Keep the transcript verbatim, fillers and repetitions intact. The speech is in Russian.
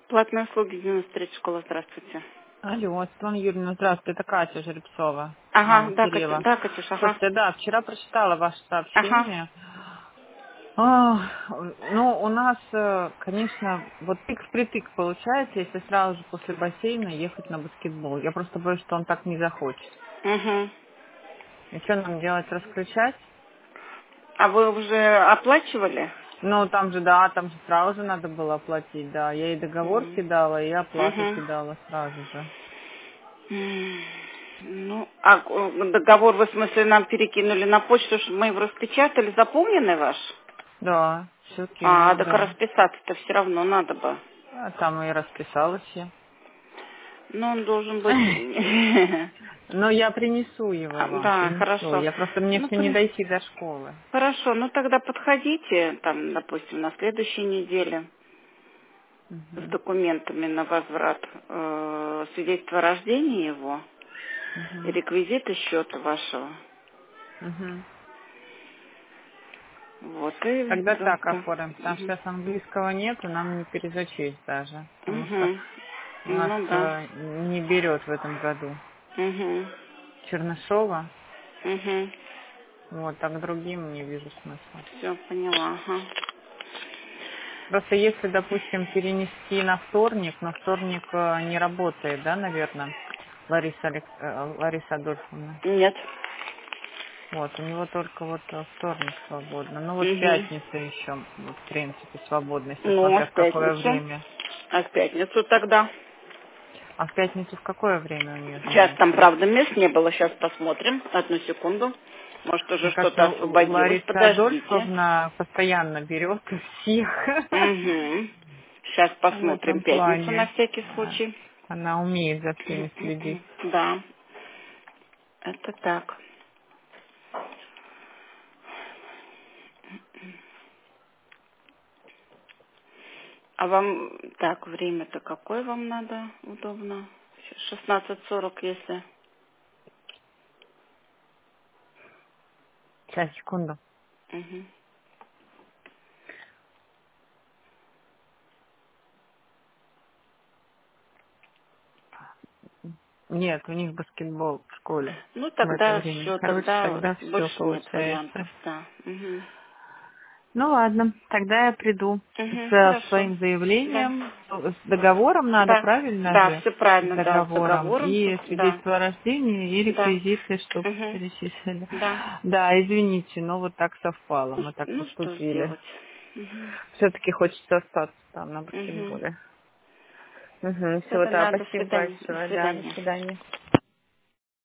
Платные услуги девяносто три школа, здравствуйте. Алло, Светлана Юрьевна, здравствуйте, это Катя Жеребцова, Ага, мама да, Катя, Кирилла. да, Катюш, ага. Слушайте, да, вчера прочитала ваше Ага. сообщение. А, ну, у нас, э, конечно, вот тык-впритык получается, если сразу же после бассейна ехать на баскетбол. Я просто боюсь, что он так не захочет. Угу. И что нам делать, расключать? А вы уже оплачивали? Ну, там же, да, там же сразу же надо было оплатить, да. Я и договор кидала, и оплату Угу. кидала сразу же. Ну, а э, договор вы, в смысле, нам перекинули на почту, что мы его распечатали, заполненный ваш? Да, все А, кинула, так да. расписаться-то все равно надо бы. А там и расписалась я. Но он должен быть... Но я принесу его А, вам, Да, принесу. хорошо. Я просто, мне Ну, все не при- дойти до школы. хорошо, ну тогда подходите, там, допустим, на следующей неделе. С Мгм, документами на возврат э, свидетельства о рождении его и мгм, реквизиты счета вашего. мгм. Вот, и Тогда да, так да. оформим, потому что Мгм. сейчас английского нету, нам не перезачесть даже, потому что Мгм. у нас Ну да. э, не берет в этом году Угу. Чернышова, Угу. вот, так другим не вижу смысла. Все, поняла. Ага. Просто если, допустим, перенести на вторник, но вторник э, не работает, да, наверное, Лариса, Алекс... э, Лариса Адольфовна? Нет. Вот, у него только вот э, вторник свободно. Ну вот Угу. пятница еще, в принципе, свободно, если Ну, а смотря в в какое пятницу? время. А в пятницу тогда? А в пятницу в какое время у нее Сейчас там, занятия? правда, мест не было. Сейчас посмотрим. Одну секунду. Может, уже Мне что-то кажется, у освободилось. Лариса Подождите. Адольфовна постоянно берет у всех. Угу. Сейчас В посмотрим этом пятницу на плане. всякий А, случай. Она умеет за всеми следить. Да, это так. А вам, так, время-то какое вам надо удобно? шестнадцать сорок, если. Сейчас, секунду. Мгм. Нет, у них баскетбол в школе Ну, в это тогда время. все, Короче, тогда тогда все больше нет получается. вариантов, да. Мгм. Ну ладно, тогда я приду Мгм, с хорошо. своим Да. заявлением, с договором надо, Да, правильно да, же? все С правильно, да, с договором договором, и с- да, свидетельство о рождении и да. реквизиты, чтобы Мгм. перечислили. Да. Да, извините, но вот так совпало, Ну, мы так ну, что ж поступили. делать. Мгм. Все-таки хочется остаться там на Угу. баскетболе. Угу, Все, всего, да, тогда до спасибо свидания. До большое, да, до свидания. свидания.